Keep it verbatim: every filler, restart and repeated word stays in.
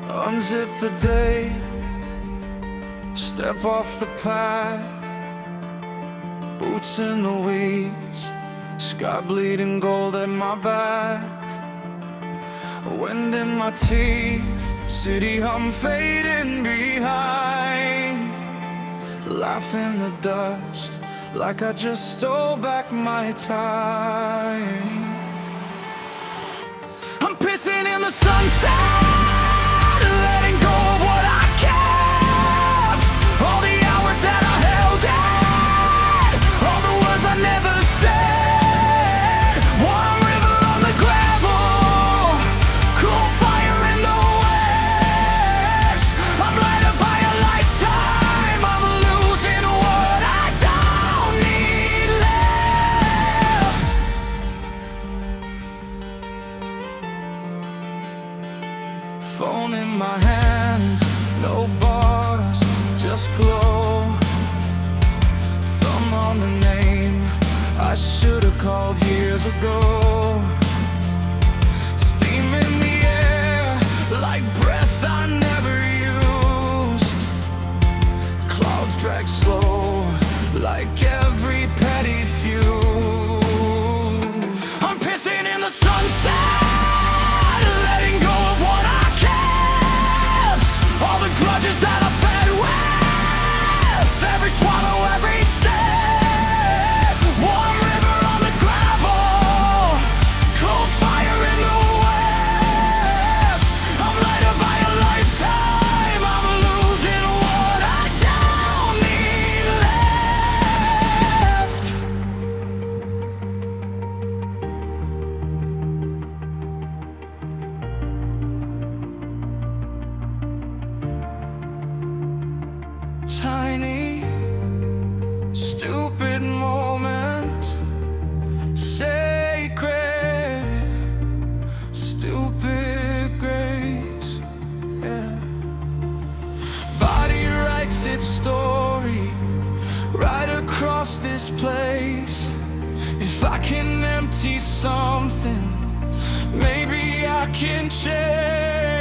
Unzip the day, step off the path. Boots in the weeds, sky bleeding gold at my back. Wind in my teeth, city hum fading behind. Laugh in the dust, like I just stole back my time. I'm pissing in the sunset, letting go of what I kept. All the hours that I held in, all the words I never said. Warm river on the gravel, cool fire in the west. I'm lighted by a lifetime, I'm losing what I don't need left. Phone in my hand, no bars, just glow. Thumb on the name I should've called years ago. Steam in the air, like breath I never used. Clouds drag slow, like every petty feud. I'm pissing in the sunset, letting go of what I kept. All the grudges that I fed with, every swallow, every step. Warm river on the gravel, cold fire in the west. I'm lighted by a lifetime, I'm losing what I don't need left. Tiny, stupid moment, sacred, stupid grace, yeah. Body writes its story right across this place. If I can empty something, maybe I can change.